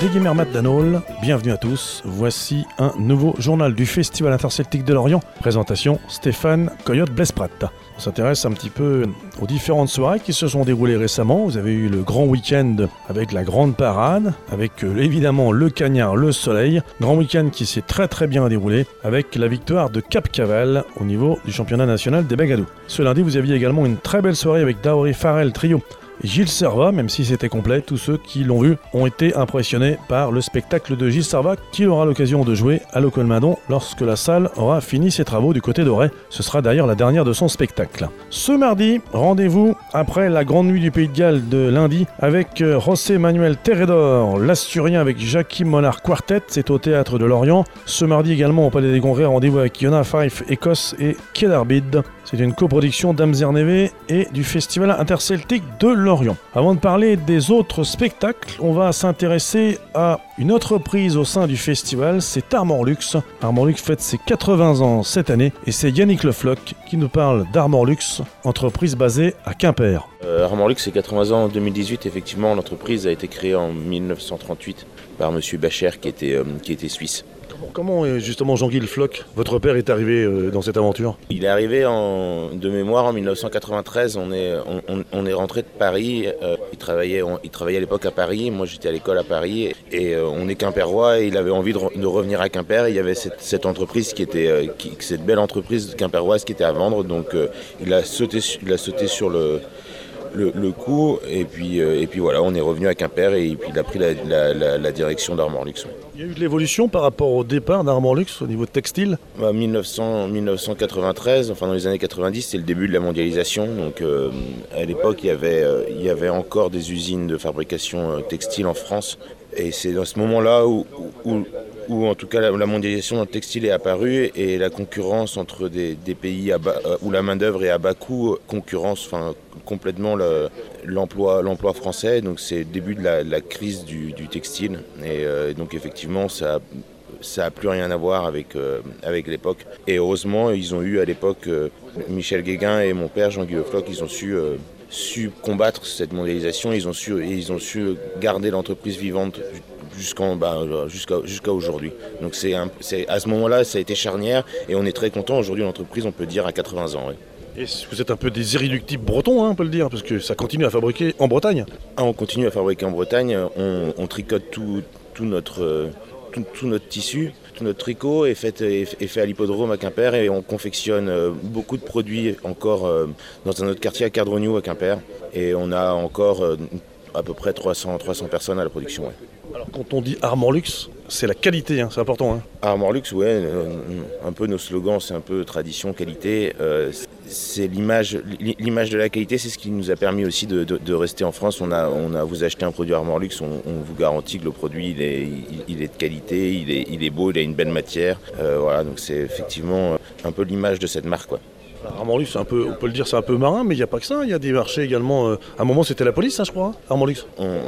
Deguimermat Danol, bienvenue à tous. Voici un nouveau journal du Festival interceltique de Lorient. Présentation Stéphane Coyote-Blesprat. On s'intéresse un petit peu aux différentes soirées qui se sont déroulées récemment. Vous avez eu le grand week-end avec la grande parade, avec évidemment le Cagnard, le Soleil. Grand week-end qui s'est très bien déroulé avec la victoire de Cap-Caval au niveau du championnat national des Bagadous. Ce lundi, vous aviez également une très belle soirée avec Daori Farrell Trio. Gilles Servat, même si c'était complet, tous ceux qui l'ont vu ont été impressionnés par le spectacle de Gilles Servat qui aura l'occasion de jouer à Locolmadon lorsque la salle aura fini ses travaux du côté d'Auray. Ce sera d'ailleurs la dernière de son spectacle. Ce mardi, rendez-vous après la grande nuit du Pays de Galles de lundi avec José Manuel Terredor, l'Asturien avec Jackie Monard Quartet, c'est au Théâtre de Lorient. Ce mardi également au Palais des Congrès, rendez-vous avec Yona Fife Écosse et Kedarbid. C'est une coproduction d'Amzerneve et du Festival interceltique de Lorient. Avant de parler des autres spectacles, on va s'intéresser à une autre prise au sein du festival, c'est Armor Luxe. Armor Luxe fête ses 80 ans cette année et c'est Yannick Le Floch qui nous parle d'Armor Luxe, entreprise basée à Quimper. Armor Luxe, c'est 80 ans en 2018, effectivement. L'entreprise a été créée en 1938 par monsieur Bacher qui était suisse. Comment justement Jean-Guy Le Floch, votre père, est arrivé dans cette aventure ? Il est arrivé de mémoire en 1993, on est rentré de Paris, il travaillait à l'époque à Paris, moi j'étais à l'école à Paris et on est quimpérois et il avait envie de revenir à Quimper. Il y avait cette entreprise cette belle entreprise quimpéroise qui était à vendre, donc il a sauté sur le coup et puis voilà, on est revenu à Quimper et puis il a pris la direction d'Armor Luxe. Il y a eu de l'évolution par rapport au départ d'Armor Luxe au niveau textile ? 1993, enfin dans les années 90, c'est le début de la mondialisation. Donc à l'époque, il y avait encore des usines de fabrication textile en France. Et c'est dans ce moment-là où en tout cas la mondialisation dans le textile est apparue et la concurrence entre des pays où la main-d'œuvre est à bas coût concurrence complètement l'emploi français. Donc c'est le début de la crise du textile. Et donc effectivement, ça a plus rien à voir avec l'époque. Et heureusement, ils ont eu à l'époque, Michel Guéguin et mon père, Jean-Guy Le Floch, ils ont su combattre cette mondialisation. Ils ont su garder l'entreprise vivante jusqu'à aujourd'hui. Donc c'est à ce moment-là, ça a été charnière et on est très content. Aujourd'hui, l'entreprise, on peut dire, à 80 ans. Ouais. Et vous êtes un peu des irréductibles bretons, on peut le dire, parce que ça continue à fabriquer en Bretagne. On continue à fabriquer en Bretagne, on tricote tout notre tissu, tout notre tricot est fait à l'hippodrome à Quimper et on confectionne beaucoup de produits encore dans un autre quartier à Cardrognou à Quimper et on a encore à peu près 300 personnes à la production. Ouais. Alors quand on dit Armor Luxe, c'est la qualité, c'est important. Armor Luxe, ouais, un peu nos slogans, c'est un peu tradition, qualité. C'est l'image de la qualité, c'est ce qui nous a permis aussi de rester en France. Vous achetez un produit Armor Luxe, on vous garantit que le produit il est de qualité, il est beau, il a une belle matière. Voilà, donc c'est effectivement un peu l'image de cette marque, quoi. Armor Luxe, on peut le dire, c'est un peu marin, mais il n'y a pas que ça. Il y a des marchés également. À un moment, c'était la police, je crois, Armor Luxe.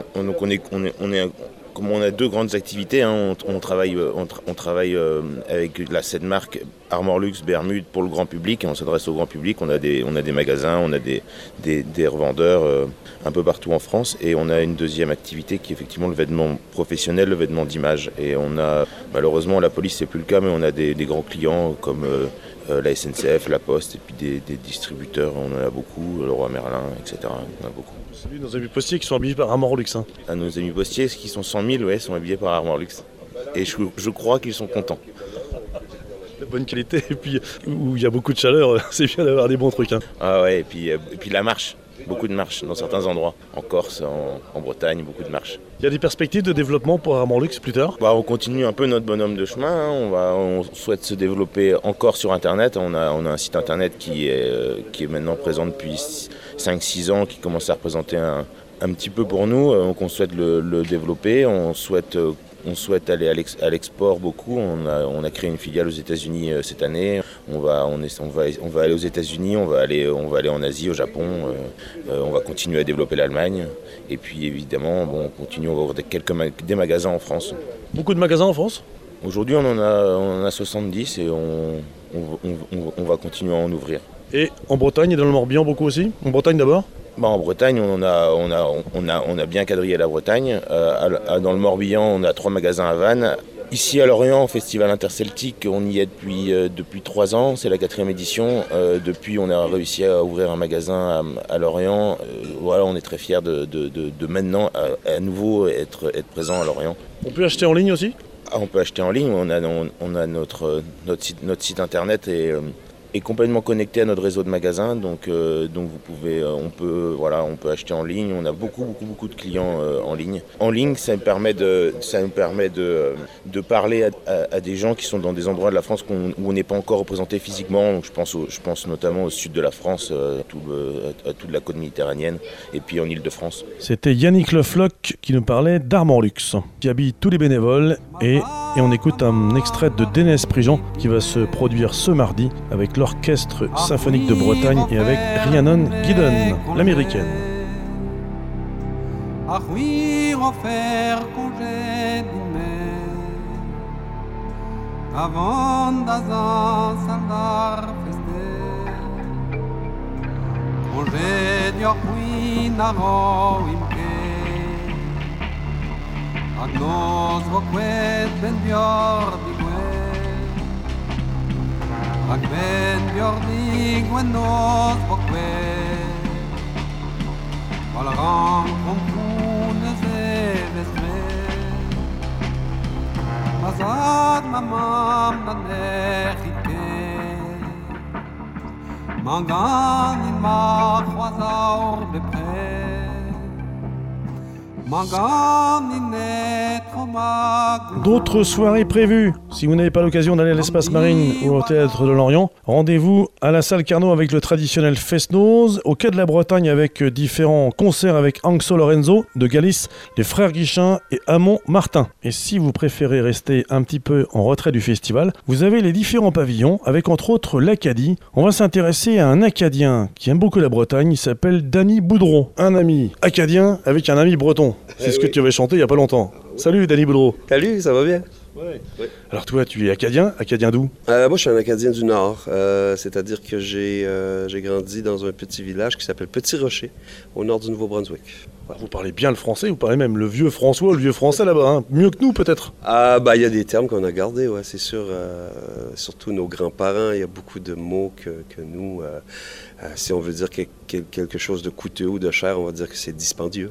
Comme on a deux grandes activités, on travaille avec cette marque Armor Luxe Bermude pour le grand public et on s'adresse au grand public. On a des magasins, on a des revendeurs un peu partout en France et on a une deuxième activité qui est effectivement le vêtement professionnel, le vêtement d'image. Et on a, malheureusement la police c'est plus le cas, mais on a des grands clients comme la SNCF, la Poste et puis des distributeurs, on en a beaucoup, Leroy Merlin, etc. On en a beaucoup. C'est nos amis postiers qui sont habillés par Armor Luxe. Nos amis postiers, qui sont 100 000, ouais, sont habillés par Armor Luxe. Et je crois qu'ils sont contents. De bonne qualité, et puis où il y a beaucoup de chaleur, c'est bien d'avoir des bons trucs. Ah ouais, et puis la marche. Beaucoup de marches dans certains endroits. En Corse, en Bretagne, beaucoup de marches. Il y a des perspectives de développement pour Armor Luxe plus tard ? On continue un peu notre bonhomme de chemin. On souhaite se développer encore sur Internet. On a un site Internet qui est maintenant présent depuis 5-6 ans, qui commence à représenter un petit peu pour nous. Donc on souhaite le développer. On souhaite aller à l'export beaucoup. On a créé une filiale aux États-Unis cette année. On va aller aux États-Unis, on va aller en Asie, au Japon. On va continuer à développer l'Allemagne. Et puis évidemment, on continue à avoir des magasins en France. Beaucoup de magasins en France ? Aujourd'hui, on en a 70 et on va continuer à en ouvrir. Et en Bretagne et dans le Morbihan beaucoup aussi ? En Bretagne d'abord ? En Bretagne, on a bien quadrillé la Bretagne. Dans le Morbihan, on a 3 magasins à Vannes. Ici à Lorient, au Festival Interceltique, on y est depuis 3 ans, c'est la 4e édition. Depuis, on a réussi à ouvrir un magasin à Lorient. Voilà, on est très fiers de maintenant à nouveau être présent à Lorient. On peut acheter en ligne aussi ? On peut acheter en ligne, on a notre site internet est complètement connecté à notre réseau de magasins, donc on peut acheter en ligne. On a beaucoup de clients en ligne. En ligne, ça nous permet de parler à des gens qui sont dans des endroits de la France où on n'est pas encore représenté physiquement. Donc je pense notamment au sud de la France, à toute la côte méditerranéenne, et puis en Île-de-France. C'était Yannick Lefloc qui nous parlait d'Armor Luxe, qui habille tous les bénévoles, et on écoute un extrait de Dénès Prigent qui va se produire ce mardi avec l'Orchestre Symphonique de Bretagne et avec Rhiannon Giddens, l'américaine. Agnos voquet ben biordi Ag ben biordi nos voquet Valran compunes vestre Azad mamam na nechike Mangan in ma croisaur bepré D'autres soirées prévues. Si vous n'avez pas l'occasion d'aller à l'Espace Marine ou au Théâtre de Lorient, rendez-vous à la salle Carnot avec le traditionnel Fest-Noz, au Quai de la Bretagne avec différents concerts avec Anxo Lorenzo de Galice, les Frères Guichin et Amon Martin. Et si vous préférez rester un petit peu en retrait du festival, vous avez les différents pavillons avec entre autres l'Acadie. On va s'intéresser à un Acadien qui aime beaucoup la Bretagne, il s'appelle Danny Boudreau. Un ami acadien avec un ami breton. C'est ce que tu avais chanté il n'y a pas longtemps. Salut Danny Boudreau. Salut, ça va bien? Ouais. Alors toi, tu es acadien d'où? Moi, je suis un Acadien du Nord, c'est-à-dire que j'ai grandi dans un petit village qui s'appelle Petit Rocher, au nord du Nouveau-Brunswick. Voilà. Vous parlez bien le français, vous parlez même le vieux François, le vieux français là-bas, hein. Mieux que nous peut-être? Il y a des termes qu'on a gardés, ouais, c'est sûr, surtout nos grands-parents, il y a beaucoup de mots que nous, si on veut dire quelque chose de coûteux ou de cher, on va dire que c'est dispendieux.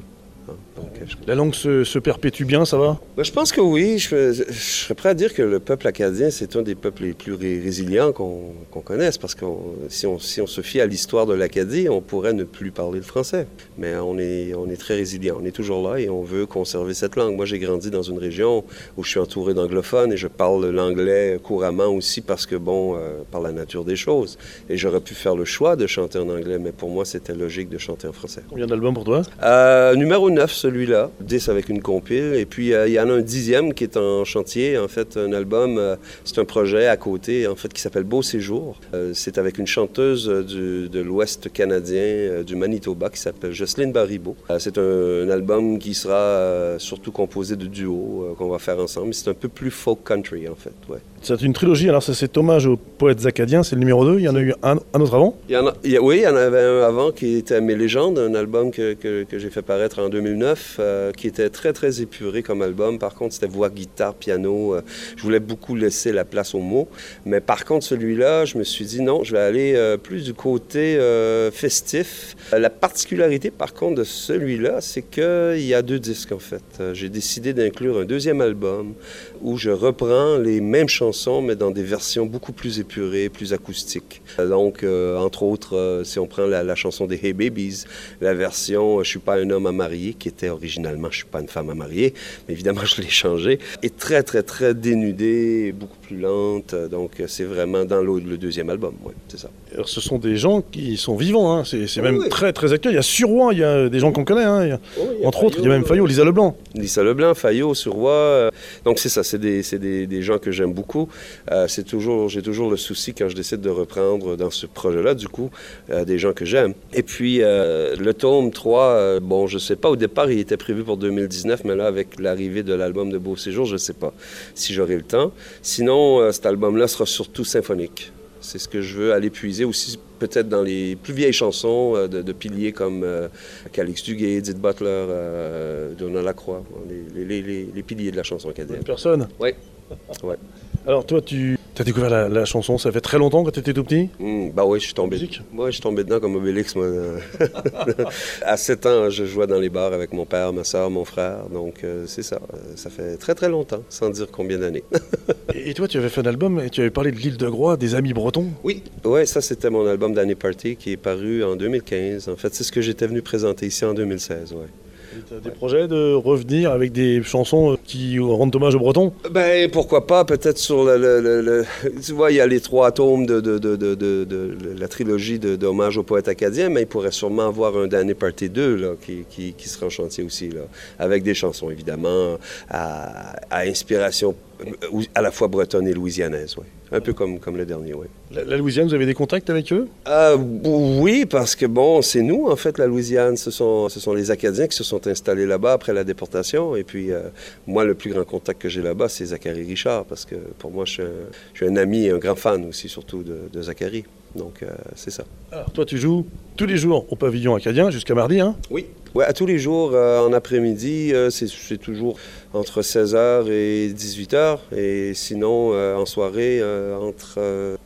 La langue se perpétue bien, ça va? Je pense que oui. Je serais prêt à dire que le peuple acadien, c'est un des peuples les plus résilients qu'on connaisse, parce que si on se fie à l'histoire de l'Acadie, on pourrait ne plus parler le français. Mais on est très résilient. On est toujours là et on veut conserver cette langue. Moi, j'ai grandi dans une région où je suis entouré d'anglophones et je parle l'anglais couramment aussi parce que, par la nature des choses. Et j'aurais pu faire le choix de chanter en anglais, mais pour moi, c'était logique de chanter en français. Combien d'albums pour toi? Numéro 9, celui-là, 10 avec une compile, et puis il y en a un 10e qui est en chantier, en fait, un album, c'est un projet à côté, en fait, qui s'appelle Beau Séjour. C'est avec une chanteuse de l'Ouest canadien, du Manitoba, qui s'appelle Jocelyne Baribeau. C'est un album qui sera surtout composé de duos qu'on va faire ensemble, c'est un peu plus folk country, en fait, ouais. C'est une trilogie, alors ça c'est hommage aux poètes acadiens, c'est le numéro 2, il y en a eu un autre avant? Oui, il y en avait un avant qui était Mes légendes, un album que j'ai fait paraître en 2009, qui était très très épuré comme album. Par contre, c'était voix, guitare, piano. Je voulais beaucoup laisser la place aux mots. Mais par contre, celui-là, je me suis dit non, je vais aller plus du côté festif. La particularité, par contre, de celui-là, c'est qu'il y a 2 disques en fait. J'ai décidé d'inclure un 2e album où je reprends les mêmes chansons, mais dans des versions beaucoup plus épurées, plus acoustiques. Donc, entre autres, si on prend la chanson des Hey Babies, la version « Je suis pas un homme à marier », qui était originalement « Je suis pas une femme à marier », mais évidemment, je l'ai changé, est très, très, très dénudée, beaucoup plus lente. Donc, c'est vraiment dans le 2e album, ouais, c'est ça. Alors, ce sont des gens qui sont vivants, hein. C'est même très, très actuel. Il y a Suroît, il y a des gens qu'on connaît, hein. Entre autres, il y a même Fayot, Lisa Leblanc. Lisa Leblanc, Fayot, Suroît. Donc, c'est ça, c'est des gens que j'aime beaucoup. J'ai toujours le souci quand je décide de reprendre dans ce projet-là, du coup, des gens que j'aime. Et puis, le tome 3, je sais pas, au départ, il était prévu pour 2019, mais là, avec l'arrivée de l'album de Beau Séjour, je sais pas si j'aurai le temps. Sinon, cet album-là sera surtout symphonique. C'est ce que je veux aller puiser aussi, peut-être dans les plus vieilles chansons de piliers comme Calix Duguay, Edith Butler, Donald Lacroix, les piliers de la chanson acadienne. Personne. Oui. Ouais. Alors toi, tu as découvert la chanson, ça fait très longtemps que tu étais tout petit? Bah oui, je suis tombé. Moi, je suis tombé dedans comme Obélix, moi. À 7 ans, je jouais dans les bars avec mon père, ma soeur, mon frère. Donc, c'est ça. Ça fait très, très longtemps, sans dire combien d'années. Et toi, tu avais fait un album et tu avais parlé de l'île de Groix, des Amis Bretons? Oui. Ouais, ça, c'était mon album d'Année Party qui est paru en 2015. En fait, c'est ce que j'étais venu présenter ici en 2016, ouais. Tu as des projets de revenir avec des chansons qui rendent hommage aux Bretons? Ben, pourquoi pas, peut-être sur tu vois, il y a les 3 tomes de la trilogie d'hommage aux poètes acadiens, mais il pourrait sûrement avoir un Danny Party 2 là, qui sera en chantier aussi, là, avec des chansons, évidemment, à inspiration à la fois bretonne et louisianaise, oui. Un peu comme le dernier, oui. La Louisiane, vous avez des contacts avec eux? Oui, parce que, bon, c'est nous, en fait, la Louisiane. Ce sont les Acadiens qui se sont installés là-bas après la déportation. Et puis, moi, le plus grand contact que j'ai là-bas, c'est Zachary Richard, parce que, pour moi, je suis un ami et un grand fan aussi, surtout de Zachary. Donc, c'est ça. Alors, toi, tu joues tous les jours au pavillon acadien, jusqu'à mardi, hein? Oui. Ouais, à tous les jours, en après-midi, c'est toujours entre 16h et 18h. Et sinon, en soirée, entre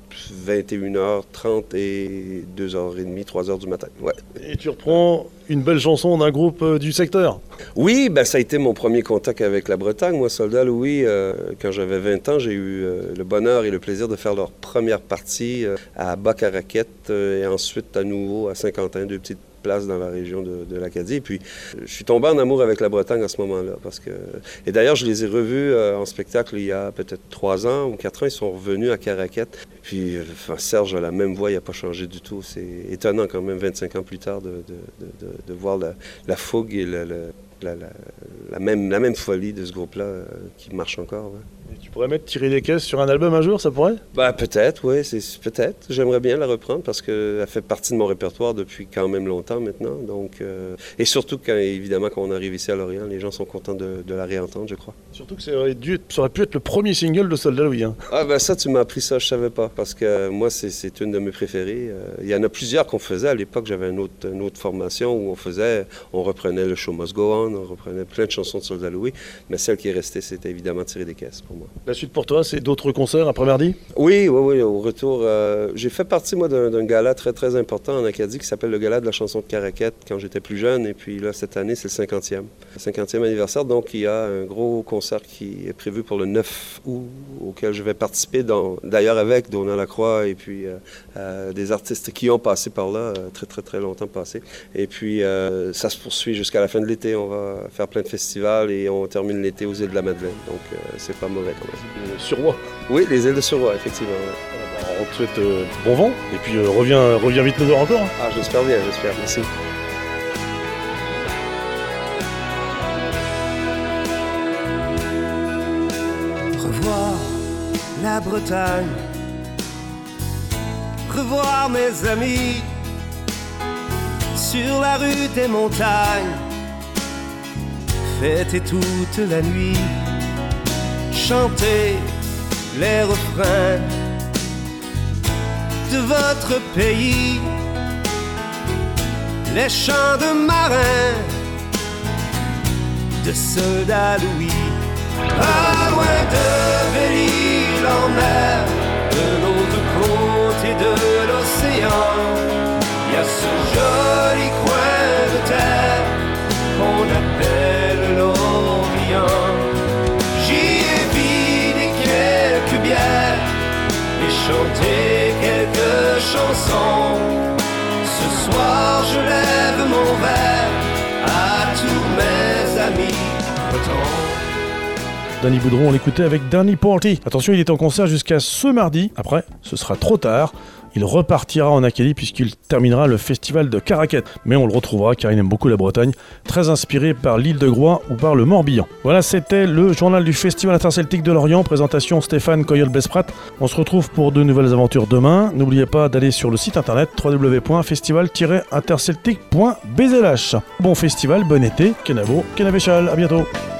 21h30 et 2h30, 3h du matin. Ouais. Et tu reprends une belle chanson d'un groupe du secteur? Oui, ben ça a été mon premier contact avec la Bretagne. Moi, Soldat Louis, quand j'avais 20 ans, j'ai eu le bonheur et le plaisir de faire leur première partie à Bas-Caraquette et ensuite à nouveau à Saint-Quentin, 2 petites places dans la région de l'Acadie. Et puis, je suis tombé en amour avec la Bretagne à ce moment-là. Et d'ailleurs, je les ai revus en spectacle il y a peut-être 3 ans ou 4 ans. Ils sont revenus à Caraquette. Puis, Serge a la même voix, il n'a pas changé du tout. C'est étonnant quand même, 25 ans plus tard, de voir la fougue et la même folie de ce groupe-là qui marche encore. Ouais. Et tu pourrais mettre Tirer des caisses sur un album un jour, ça pourrait? Ben, peut-être, oui, peut-être. J'aimerais bien la reprendre parce qu'elle fait partie de mon répertoire depuis quand même longtemps maintenant. Donc, et surtout, évidemment, quand on arrive ici à Lorient, les gens sont contents de la réentendre, je crois. Surtout que ça aurait pu être le premier single de Soldat Louis. Hein. Ah ben ça, tu m'as appris ça, je savais pas. Parce que moi, c'est une de mes préférées. Il y en a plusieurs qu'on faisait. À l'époque, j'avais une autre formation où on reprenait le Show Must Go On, on reprenait plein de chansons de Soldat Louis. Mais celle qui est restée, c'était évidemment Tirer des caisses pour moi. La suite pour toi, c'est d'autres concerts après mardi? Oui, au retour. J'ai fait partie, moi, d'un gala très, très important en Acadie qui s'appelle le Gala de la chanson de Caraquette quand j'étais plus jeune. Et puis là, cette année, c'est le 50e. Le 50e anniversaire. Donc, il y a un gros concert qui est prévu pour le 9 août, auquel je vais participer, d'ailleurs avec Donald Lacroix et puis des artistes qui ont passé par là, très, très, très longtemps passé. Et puis, ça se poursuit jusqu'à la fin de l'été. On va faire plein de festivals et on termine l'été aux îles de la Madeleine. Donc, c'est pas mauvais quand même. Suroît. Oui, les îles de Suroît, effectivement. Ouais. On te souhaite bon vent et puis reviens vite nous voir encore. Hein. Ah, j'espère bien, j'espère. Merci. Revoir la Bretagne, revoir mes amis sur la rue des montagnes, fêter toute la nuit, chanter les refrains de votre pays, les chants de marins, de Soldat Louis. Pas loin de Belle-Île en mer, de l'autre côté de l'océan, il y a ce joli coin de terre qu'on appelle l'Orient. J'y ai vidé quelques bières et chanté quelques chansons. Ce soir je lève mon verre à tous mes amis bretons. Danny Boudreau, on l'écoutait avec Danny Party. Attention, il est en concert jusqu'à ce mardi. Après, ce sera trop tard. Il repartira en Acadie puisqu'il terminera le festival de Caraquette. Mais on le retrouvera car il aime beaucoup la Bretagne, très inspiré par l'île de Groix ou par le Morbihan. Voilà, c'était le journal du Festival Interceltique de Lorient. Présentation Stéphane Coyol-Blesprat. On se retrouve pour de nouvelles aventures demain. N'oubliez pas d'aller sur le site internet www.festival-interceltique.bzlh. Bon festival, bon été, Kenavo, Kenavéchal, à bientôt.